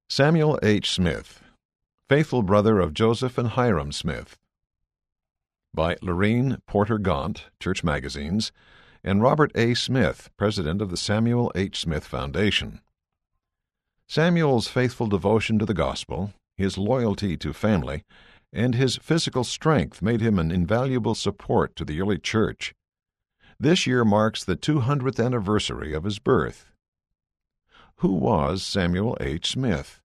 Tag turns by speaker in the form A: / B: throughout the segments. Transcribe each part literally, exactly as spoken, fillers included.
A: Samuel H. Smith, faithful brother of Joseph and Hyrum Smith. By Lorene Porter Gaunt, Church Magazines, and Robert A. Smith, president of the Samuel H. Smith Foundation. Samuel's faithful devotion to the gospel, his loyalty to family, and his physical strength made him an invaluable support to the early church. This year marks the two hundredth anniversary of his birth. Who was Samuel H. Smith?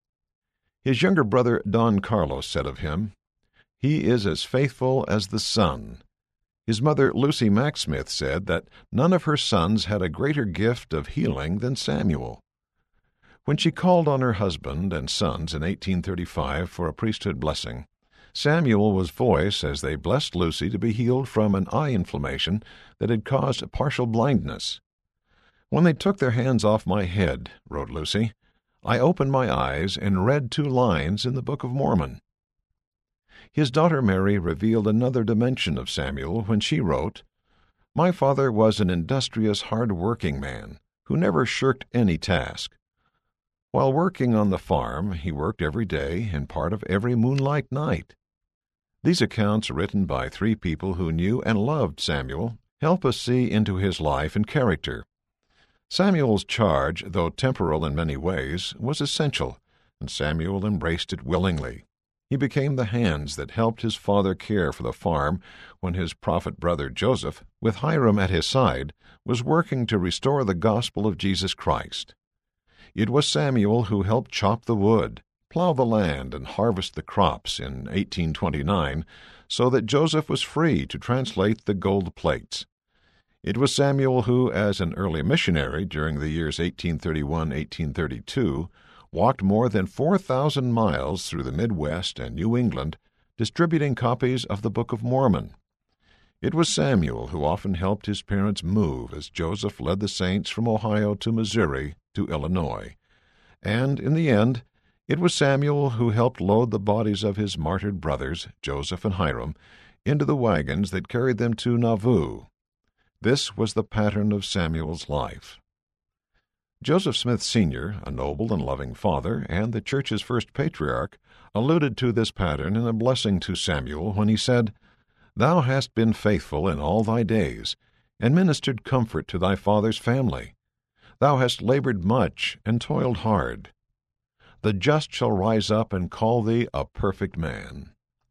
A: His younger brother Don Carlos said of him, "He is as faithful as the sun." His mother Lucy Mack Smith said that none of her sons had a greater gift of healing than Samuel. When she called on her husband and sons in eighteen thirty-five for a priesthood blessing, Samuel was voice as they blessed Lucy to be healed from an eye inflammation that had caused partial blindness. "When they took their hands off my head," wrote Lucy, "I opened my eyes and read two lines in the Book of Mormon." His daughter Mary revealed another dimension of Samuel when she wrote, "My father was an industrious, hard-working man who never shirked any task. While working on the farm, he worked every day and part of every moonlight night." These accounts, written by three people who knew and loved Samuel, help us see into his life and character. Samuel's charge, though temporal in many ways, was essential, and Samuel embraced it willingly. He became the hands that helped his father care for the farm when his prophet brother Joseph, with Hyrum at his side, was working to restore the gospel of Jesus Christ. It was Samuel who helped chop the wood, plow the land, and harvest the crops in eighteen twenty-nine, so that Joseph was free to translate the gold plates. It was Samuel who, as an early missionary during the years eighteen thirty-one to eighteen thirty-two, walked more than four thousand miles through the Midwest and New England, distributing copies of the Book of Mormon. It was Samuel who often helped his parents move as Joseph led the saints from Ohio to Missouri to Illinois. And, in the end, it was Samuel who helped load the bodies of his martyred brothers, Joseph and Hyrum, into the wagons that carried them to Nauvoo. This was the pattern of Samuel's life. Joseph Smith Senior, a noble and loving father and the church's first patriarch, alluded to this pattern in a blessing to Samuel when he said, "Thou hast been faithful in all thy days, and ministered comfort to thy father's family. Thou hast labored much and toiled hard. The just shall rise up and call thee a perfect man."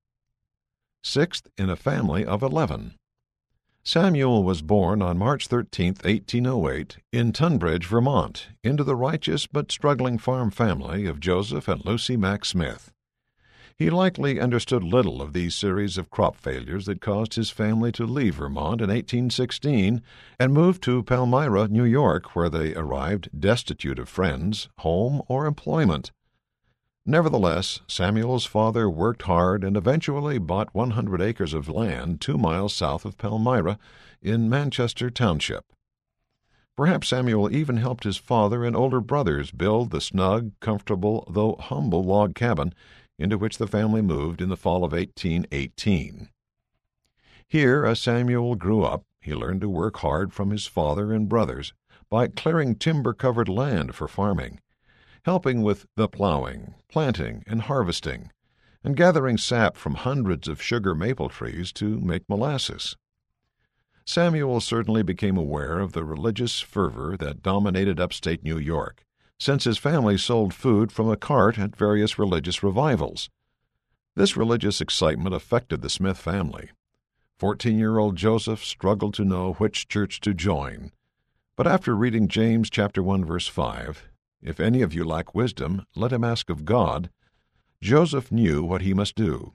A: Sixth in a family of eleven. Samuel was born on March thirteenth, eighteen oh eight, in Tunbridge, Vermont, into the righteous but struggling farm family of Joseph and Lucy Mack Smith. He likely understood little of these series of crop failures that caused his family to leave Vermont in eighteen sixteen and move to Palmyra, New York, where they arrived destitute of friends, home, or employment. Nevertheless, Samuel's father worked hard and eventually bought one hundred acres of land two miles south of Palmyra in Manchester Township. Perhaps Samuel even helped his father and older brothers build the snug, comfortable, though humble log cabin into which the family moved in the fall of eighteen eighteen. Here, as Samuel grew up, he learned to work hard from his father and brothers by clearing timber-covered land for farming, helping with the plowing, planting, and harvesting, and gathering sap from hundreds of sugar maple trees to make molasses. Samuel certainly became aware of the religious fervor that dominated upstate New York, since his family sold food from a cart at various religious revivals. This religious excitement affected the Smith family. Fourteen-year-old Joseph struggled to know which church to join, but after reading James chapter one, verse five, "If any of you lack wisdom, let him ask of God," Joseph knew what he must do.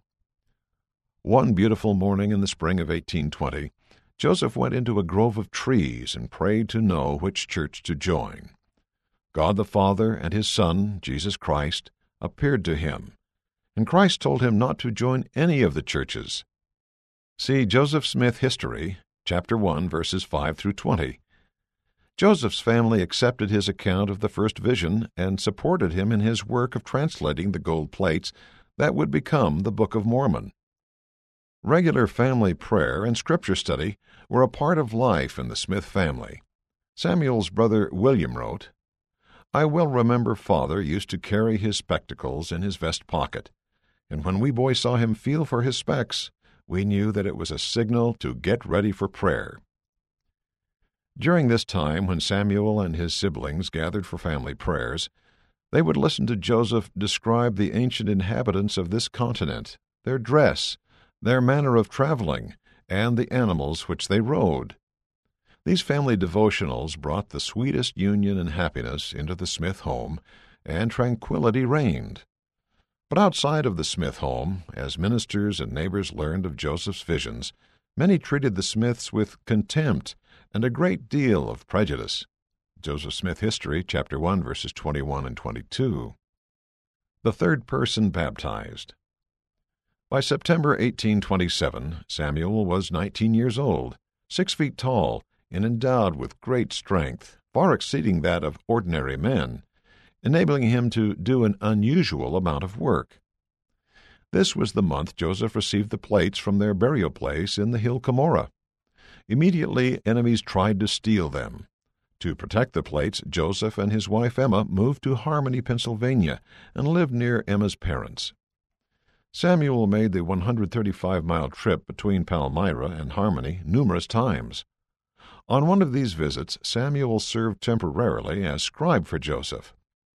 A: One beautiful morning in the spring of eighteen twenty, Joseph went into a grove of trees and prayed to know which church to join. God the Father and his Son, Jesus Christ, appeared to him, and Christ told him not to join any of the churches. See Joseph Smith History, chapter one, verses five through twenty. Joseph's family accepted his account of the first vision and supported him in his work of translating the gold plates that would become the Book of Mormon. Regular family prayer and scripture study were a part of life in the Smith family. Samuel's brother William wrote, I well remember Father used to carry his spectacles in his vest pocket, and when we boys saw him feel for his specs, we knew that it was a signal to get ready for prayer. During this time, when Samuel and his siblings gathered for family prayers, they would listen to Joseph describe the ancient inhabitants of this continent, their dress, their manner of traveling, and the animals which they rode. These family devotionals brought the sweetest union and happiness into the Smith home, and tranquility reigned. But outside of the Smith home, as ministers and neighbors learned of Joseph's visions, many treated the Smiths with contempt and a great deal of prejudice. Joseph Smith History, chapter one, verses twenty-one and twenty-two. The third person baptized. By September eighteen twenty-seven, Samuel was nineteen years old, six feet tall, and endowed with great strength, far exceeding that of ordinary men, enabling him to do an unusual amount of work. This was the month Joseph received the plates from their burial place in the hill Cumorah. Immediately, enemies tried to steal them. To protect the plates, Joseph and his wife Emma moved to Harmony, Pennsylvania, and lived near Emma's parents. Samuel made the one hundred thirty-five mile trip between Palmyra and Harmony numerous times. On one of these visits, Samuel served temporarily as scribe for Joseph.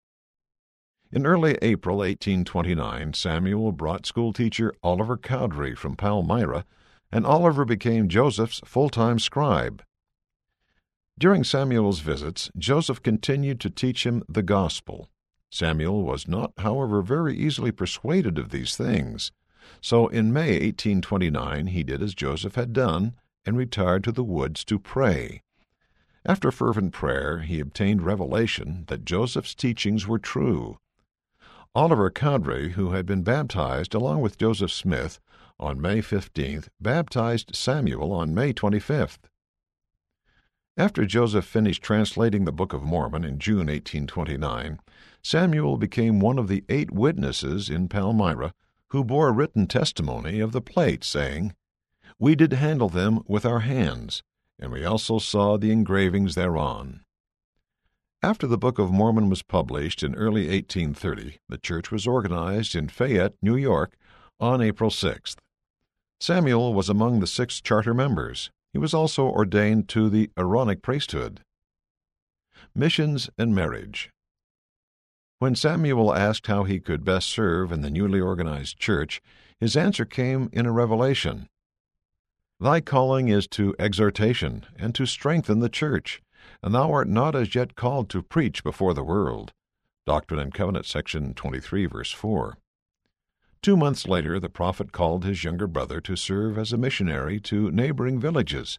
A: In early April eighteen twenty-nine, Samuel brought schoolteacher Oliver Cowdery from Palmyra, and Oliver became Joseph's full-time scribe. During Samuel's visits, Joseph continued to teach him the gospel. Samuel was not, however, very easily persuaded of these things, so in May eighteen twenty-nine he did as Joseph had done and retired to the woods to pray. After fervent prayer, he obtained revelation that Joseph's teachings were true. Oliver Cowdery, who had been baptized along with Joseph Smith on May fifteenth, baptized Samuel on May twenty-fifth. After Joseph finished translating the Book of Mormon in June eighteen twenty-nine, Samuel became one of the eight witnesses in Palmyra who bore written testimony of the plates, saying, "We did handle them with our hands, and we also saw the engravings thereon." After the Book of Mormon was published in early eighteen thirty, the church was organized in Fayette, New York, on April sixth. Samuel was among the six charter members. He was also ordained to the Aaronic priesthood. Missions and marriage. When Samuel asked how he could best serve in the newly organized church, his answer came in a revelation. "Thy calling is to exhortation, and to strengthen the church, and thou art not as yet called to preach before the world." Doctrine and Covenants, section twenty-three, verse four. Two months later, the prophet called his younger brother to serve as a missionary to neighboring villages.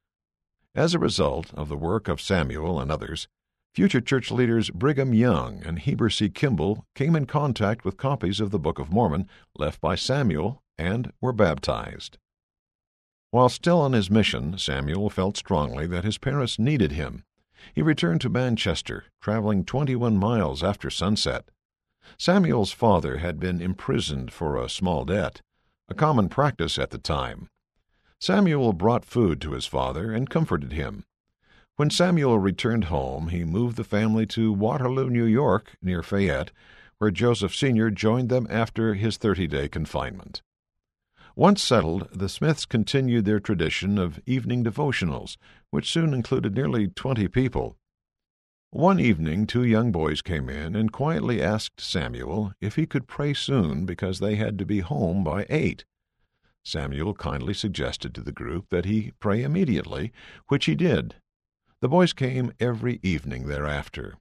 A: As a result of the work of Samuel and others, future church leaders Brigham Young and Heber C. Kimball came in contact with copies of the Book of Mormon left by Samuel and were baptized. While still on his mission, Samuel felt strongly that his parents needed him. He returned to Manchester, traveling twenty-one miles after sunset. Samuel's father had been imprisoned for a small debt, a common practice at the time. Samuel brought food to his father and comforted him. When Samuel returned home, he moved the family to Waterloo, New York, near Fayette, where Joseph Senior joined them after his thirty-day confinement. Once settled, the Smiths continued their tradition of evening devotionals, which soon included nearly twenty people. One evening, two young boys came in and quietly asked Samuel if he could pray soon because they had to be home by eight. Samuel kindly suggested to the group that he pray immediately, which he did. The boys came every evening thereafter.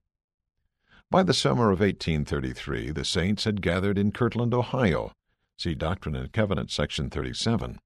A: By the summer of eighteen thirty-three, the saints had gathered in Kirtland, Ohio. See Doctrine and Covenants, section thirty-seven.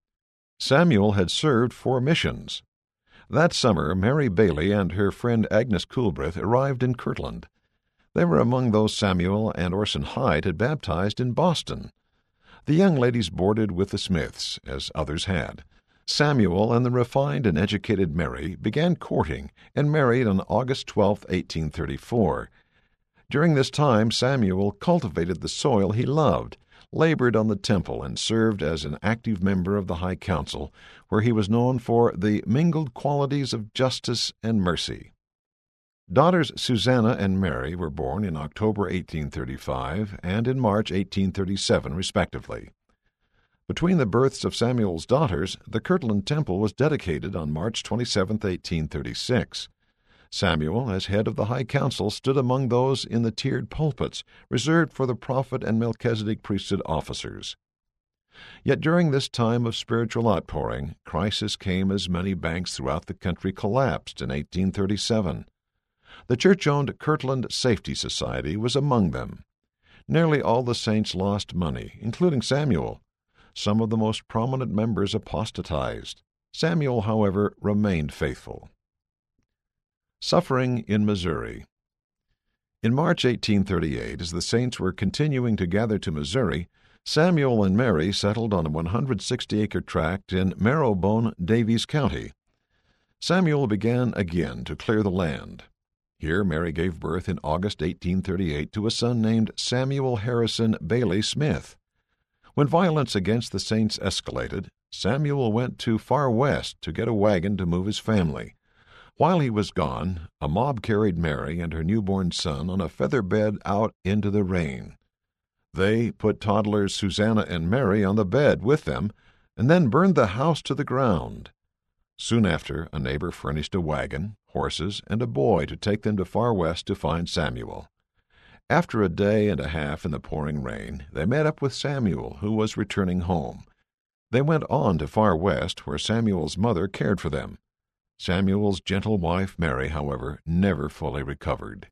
A: Samuel had served four missions. That summer, Mary Bailey and her friend Agnes Coolbrith arrived in Kirtland. They were among those Samuel and Orson Hyde had baptized in Boston. The young ladies boarded with the Smiths, as others had. Samuel and the refined and educated Mary began courting and married on August twelfth, eighteen thirty-four. During this time, Samuel cultivated the soil he loved, labored on the temple, and served as an active member of the High Council, where he was known for the mingled qualities of justice and mercy. Daughters Susanna and Mary were born in October eighteen thirty-five and in March eighteen thirty-seven, respectively. Between the births of Samuel's daughters, the Kirtland Temple was dedicated on March twenty-seventh, eighteen thirty-six. Samuel, as head of the High Council, stood among those in the tiered pulpits reserved for the prophet and Melchizedek priesthood officers. Yet during this time of spiritual outpouring, crisis came as many banks throughout the country collapsed in eighteen thirty-seven. The church-owned Kirtland Safety Society was among them. Nearly all the saints lost money, including Samuel. Some of the most prominent members apostatized. Samuel, however, remained faithful. Suffering in Missouri. In March eighteen thirty-eight, as the saints were continuing to gather to Missouri, Samuel and Mary settled on a one hundred sixty acre tract in Marrowbone, Daviess County. Samuel began again to clear the land. Here Mary gave birth in August eighteen thirty-eight to a son named Samuel Harrison Bailey Smith. When violence against the saints escalated, Samuel went to Far West to get a wagon to move his family. While he was gone, a mob carried Mary and her newborn son on a feather bed out into the rain. They put toddlers Susanna and Mary on the bed with them, and then burned the house to the ground. Soon after, a neighbor furnished a wagon, horses, and a boy to take them to Far West to find Samuel. After a day and a half in the pouring rain, they met up with Samuel, who was returning home. They went on to Far West, where Samuel's mother cared for them. Samuel's gentle wife, Mary, however, never fully recovered.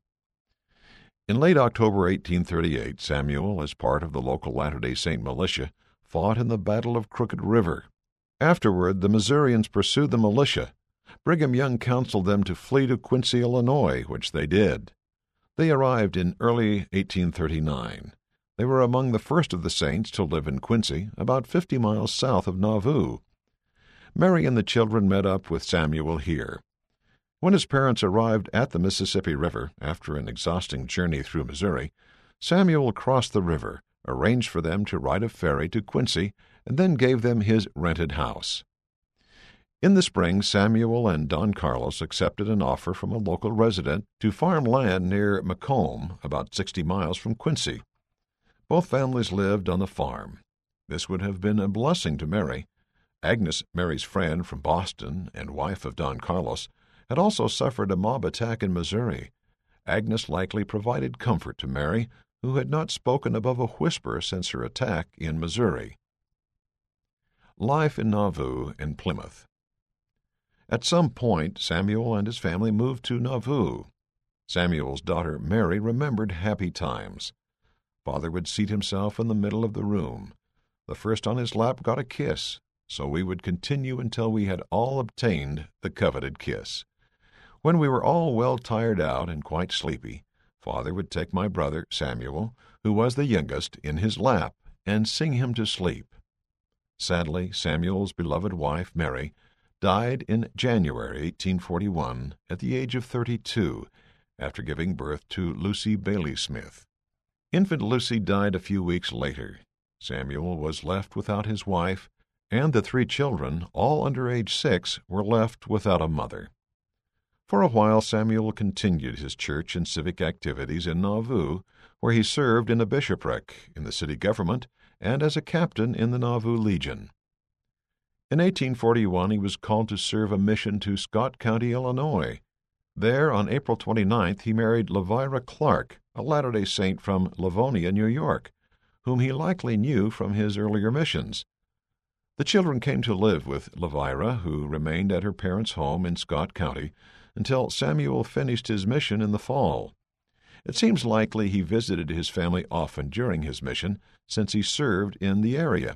A: In late October eighteen thirty-eight, Samuel, as part of the local Latter-day Saint militia, fought in the Battle of Crooked River. Afterward, the Missourians pursued the militia. Brigham Young counseled them to flee to Quincy, Illinois, which they did. They arrived in early eighteen thirty-nine. They were among the first of the saints to live in Quincy, about fifty miles south of Nauvoo. Mary and the children met up with Samuel here. When his parents arrived at the Mississippi River, after an exhausting journey through Missouri, Samuel crossed the river, arranged for them to ride a ferry to Quincy, and then gave them his rented house. In the spring, Samuel and Don Carlos accepted an offer from a local resident to farm land near Macomb, about sixty miles from Quincy. Both families lived on the farm. This would have been a blessing to Mary. Agnes, Mary's friend from Boston and wife of Don Carlos, had also suffered a mob attack in Missouri. Agnes likely provided comfort to Mary, who had not spoken above a whisper since her attack in Missouri. Life in Nauvoo and Plymouth. At some point, Samuel and his family moved to Nauvoo. Samuel's daughter Mary remembered happy times. Father would seat himself in the middle of the room. The first on his lap got a kiss, so we would continue until we had all obtained the coveted kiss. When we were all well tired out and quite sleepy, Father would take my brother Samuel, who was the youngest, in his lap and sing him to sleep. Sadly, Samuel's beloved wife, Mary, died in January eighteen forty-one at the age of thirty-two, after giving birth to Lucy Bailey Smith. Infant Lucy died a few weeks later. Samuel was left without his wife, and the three children, all under age six, were left without a mother. For a while Samuel continued his church and civic activities in Nauvoo, where he served in a bishopric, in the city government, and as a captain in the Nauvoo Legion. In eighteen forty-one he was called to serve a mission to Scott County, Illinois. There, on April twenty-ninth, he married Levira Clark, a Latter-day Saint from Livonia, New York, whom he likely knew from his earlier missions. The children came to live with Levira, who remained at her parents' home in Scott County until Samuel finished his mission in the fall. It seems likely he visited his family often during his mission, since he served in the area.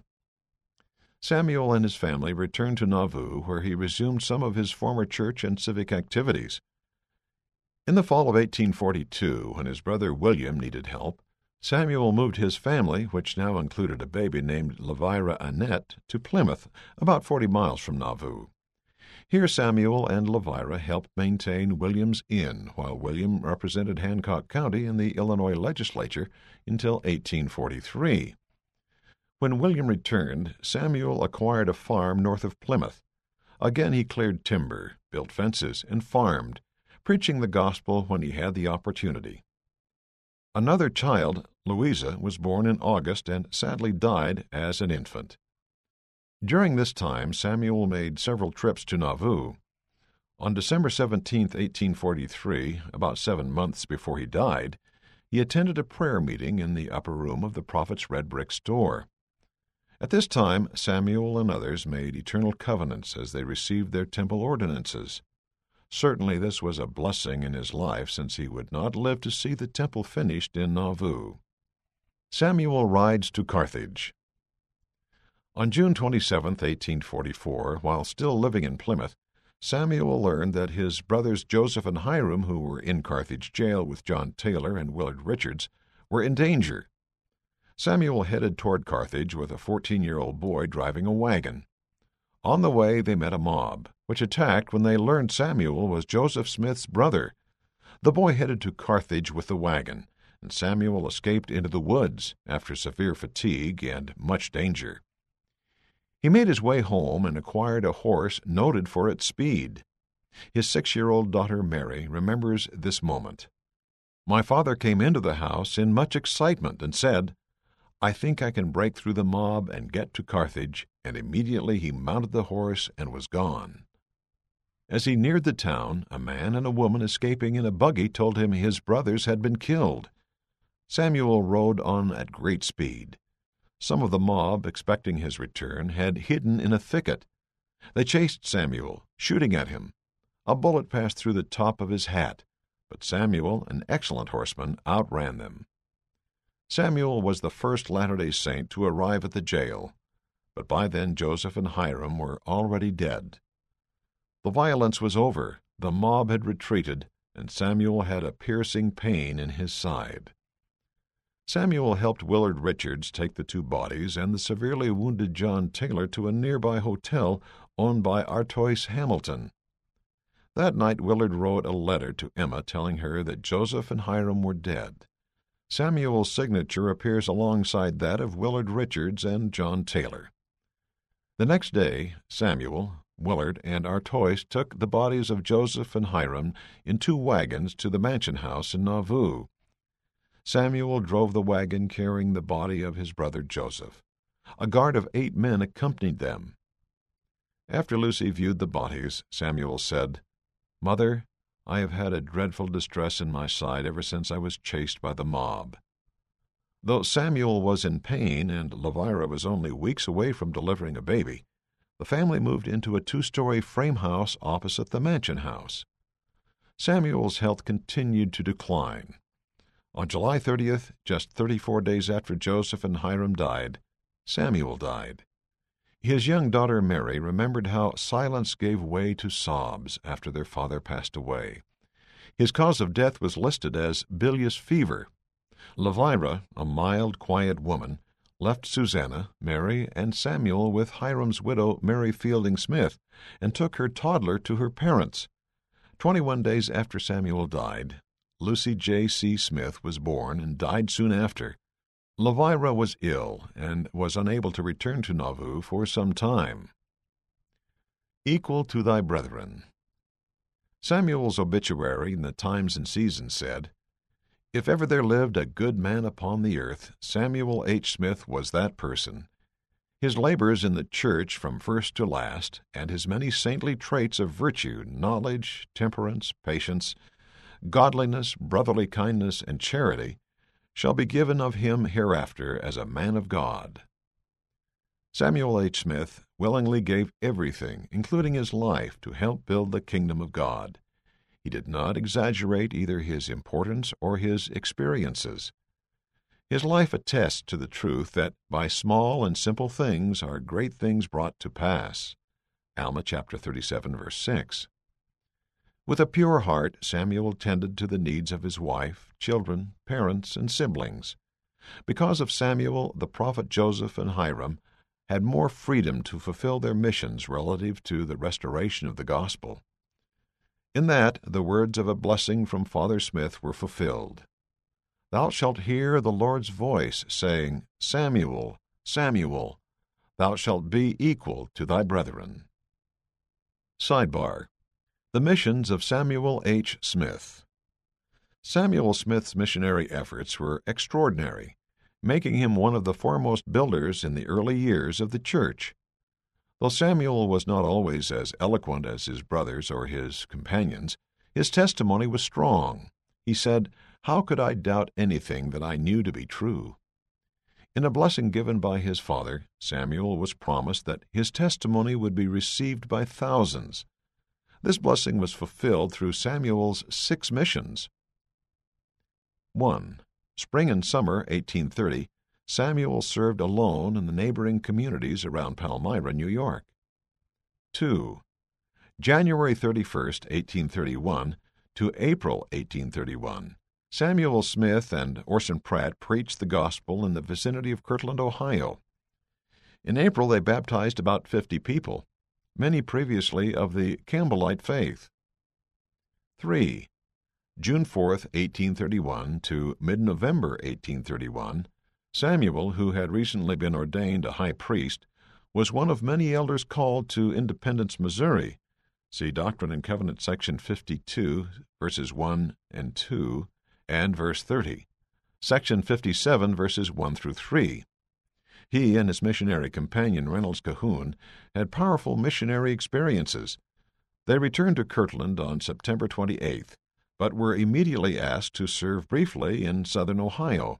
A: Samuel and his family returned to Nauvoo, where he resumed some of his former church and civic activities. In the fall of eighteen forty-two, when his brother William needed help, Samuel moved his family, which now included a baby named Levira Annette, to Plymouth, about forty miles from Nauvoo. Here Samuel and Levira helped maintain William's Inn, while William represented Hancock County in the Illinois legislature until eighteen forty-three. When William returned, Samuel acquired a farm north of Plymouth. Again he cleared timber, built fences, and farmed, preaching the gospel when he had the opportunity. Another child, Louisa, was born in August and sadly died as an infant. During this time, Samuel made several trips to Nauvoo. On December seventeenth, eighteen forty-three, about seven months before he died, he attended a prayer meeting in the upper room of the prophet's red brick store. At this time, Samuel and others made eternal covenants as they received their temple ordinances. Certainly this was a blessing in his life, since he would not live to see the temple finished in Nauvoo. Samuel rides to Carthage. On June twenty-seventh, eighteen forty-four, while still living in Plymouth, Samuel learned that his brothers Joseph and Hyrum, who were in Carthage jail with John Taylor and Willard Richards, were in danger. Samuel headed toward Carthage with a fourteen-year-old boy driving a wagon. On the way they met a mob, which attacked when they learned Samuel was Joseph Smith's brother. The boy headed to Carthage with the wagon, and Samuel escaped into the woods after severe fatigue and much danger. He made his way home and acquired a horse noted for its speed. His six-year-old daughter Mary remembers this moment. "My father came into the house in much excitement and said, 'I think I can break through the mob and get to Carthage,' and immediately he mounted the horse and was gone." As he neared the town, a man and a woman escaping in a buggy told him his brothers had been killed. Samuel rode on at great speed. Some of the mob, expecting his return, had hidden in a thicket. They chased Samuel, shooting at him. A bullet passed through the top of his hat, but Samuel, an excellent horseman, outran them. Samuel was the first Latter-day Saint to arrive at the jail, but by then Joseph and Hyrum were already dead. The violence was over, the mob had retreated, and Samuel had a piercing pain in his side. Samuel helped Willard Richards take the two bodies and the severely wounded John Taylor to a nearby hotel owned by Artois Hamilton. That night Willard wrote a letter to Emma telling her that Joseph and Hyrum were dead. Samuel's signature appears alongside that of Willard Richards and John Taylor. The next day, Samuel, Willard, and Artois took the bodies of Joseph and Hyrum in two wagons to the mansion house in Nauvoo. Samuel drove the wagon carrying the body of his brother Joseph. A guard of eight men accompanied them. After Lucy viewed the bodies, Samuel said, "Mother, I have had a dreadful distress in my side ever since I was chased by the mob." Though Samuel was in pain and Elvira was only weeks away from delivering a baby, the family moved into a two-story frame house opposite the mansion house. Samuel's health continued to decline. On July thirtieth, just thirty-four days after Joseph and Hyrum died, Samuel died. His young daughter Mary remembered how silence gave way to sobs after their father passed away. His cause of death was listed as bilious fever. Elvira, a mild, quiet woman, left Susanna, Mary, and Samuel with Hyram's widow, Mary Fielding Smith, and took her toddler to her parents. Twenty-one days after Samuel died, Lucy J. C. Smith was born and died soon after. Elvira was ill and was unable to return to Nauvoo for some time. Equal to thy brethren. Samuel's obituary in the Times and Seasons said, "If ever there lived a good man upon the earth, Samuel H. Smith was that person. His labors in the church from first to last, and his many saintly traits of virtue, knowledge, temperance, patience, godliness, brotherly kindness, and charity, shall be given of him hereafter as a man of God." Samuel H. Smith willingly gave everything, including his life, to help build the kingdom of God. He did not exaggerate either his importance or his experiences. His life attests to the truth that by small and simple things are great things brought to pass. Alma chapter thirty-seven, verse six. With a pure heart, Samuel tended to the needs of his wife, children, parents, and siblings. Because of Samuel, the prophet Joseph and Hyrum had more freedom to fulfill their missions relative to the restoration of the gospel. In that, the words of a blessing from Father Smith were fulfilled. "Thou shalt hear the Lord's voice, saying, Samuel, Samuel, thou shalt be equal to thy brethren." Sidebar. The missions of Samuel H. Smith. Samuel Smith's missionary efforts were extraordinary, making him one of the foremost builders in the early years of the church. Though Samuel was not always as eloquent as his brothers or his companions, his testimony was strong. He said, "How could I doubt anything that I knew to be true?" In a blessing given by his father, Samuel was promised that his testimony would be received by thousands. This blessing was fulfilled through Samuel's six missions. one. Spring and summer, eighteen thirty, Samuel served alone in the neighboring communities around Palmyra, New York. two. January thirty-first, eighteen thirty-one, to April eighteen thirty-one, Samuel Smith and Orson Pratt preached the gospel in the vicinity of Kirtland, Ohio. In April, they baptized about fifty people, many previously of the Campbellite faith. three. June fourth, eighteen thirty-one, to mid-November eighteen thirty-one, Samuel, who had recently been ordained a high priest, was one of many elders called to Independence, Missouri. See Doctrine and Covenants, section fifty-two, verses one and two, and verse thirty, section fifty-seven, verses one through three. He and his missionary companion, Reynolds Cahoon, had powerful missionary experiences. They returned to Kirtland on September twenty-eighth, but were immediately asked to serve briefly in southern Ohio.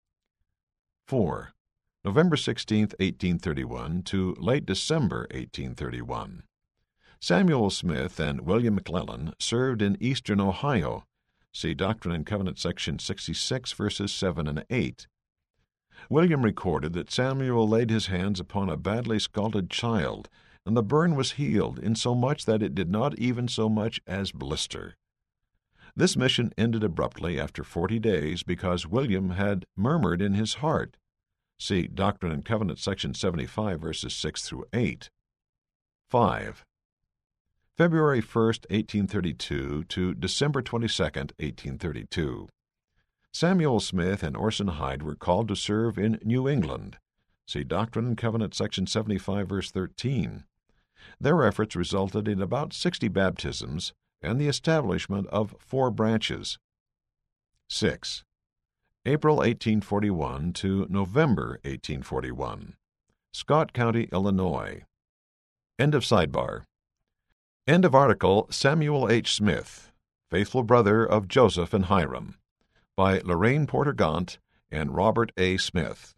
A: four. November sixteenth, eighteen thirty-one, to late December eighteen thirty-one. Samuel Smith and William McClellan served in eastern Ohio. See Doctrine and Covenants, section sixty-six, verses seven and eight. William recorded that Samuel laid his hands upon a badly scalded child, and the burn was healed, insomuch that it did not even so much as blister. This mission ended abruptly after forty days because William had murmured in his heart. See Doctrine and Covenants, section seventy-five, verses six through eight. five. February first, eighteen thirty-two, to December twenty-second, eighteen thirty-two. Samuel Smith and Orson Hyde were called to serve in New England. See Doctrine and Covenants, section seventy-five, verse thirteen. Their efforts resulted in about sixty baptisms and the establishment of four branches. six. April eighteen forty-one to November eighteen forty-one. Scott County, Illinois. End of sidebar. End of article Samuel H. Smith, faithful brother of Joseph and Hiram, by Lorraine Porter Gaunt and Robert A. Smith.